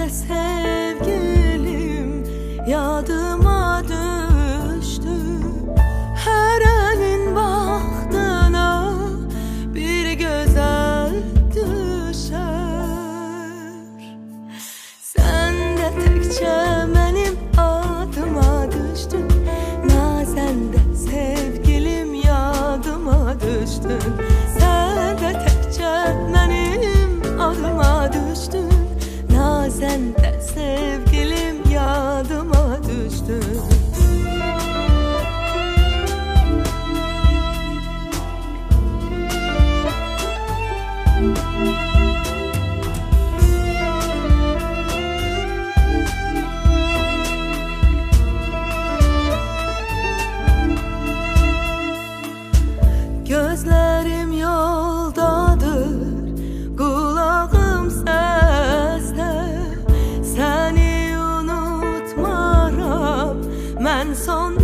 sevgilim yadıma düştü. Her elin baktığına bir güzel düşer. Sen de tekçe benim adıma düştün. Nazen de sevgilim yadıma düştün. Sen de tekçe benim adıma düştün. Nazen de sevgilim yadıma düştün. Gözlerim yoldadır, kulağım seste. Seni unutmaram, mən son